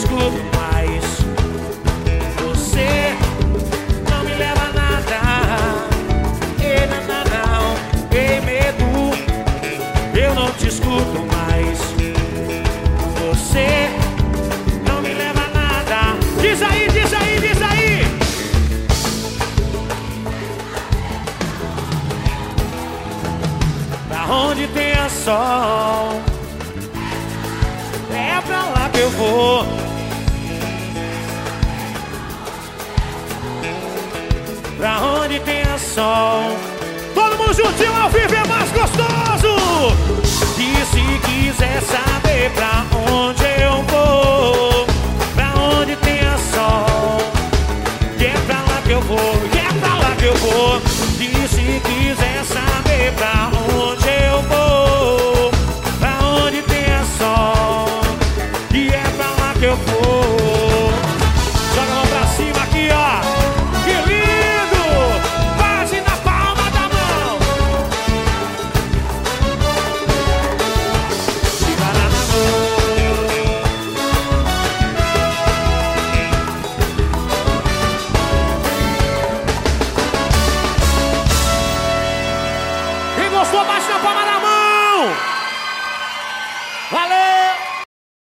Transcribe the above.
escuto mais. Você não me leva a nada. Ei, não, ei, medo, eu não te escuto mais. Você não me leva a nada. Diz aí, diz aí, diz aí. Pra onde tem a sol, é pra lá que eu vou. Pra onde tem a sol. Todo mundo juntinho ao vivo é mais gostoso. E se quiser saber pra onde